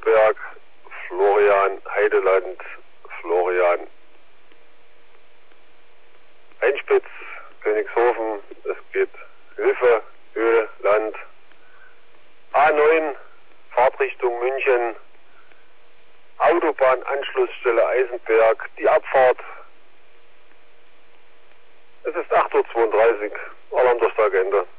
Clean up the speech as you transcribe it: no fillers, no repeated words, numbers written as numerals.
Eisenberg, Florian, Heideland, Florian, Einspitz, Königshofen, es geht Hilfe, Höhe, Land, A9, Fahrtrichtung München, Autobahnanschlussstelle Eisenberg, die Abfahrt. Es ist 8:32 Uhr, Alarm durch die Agenda.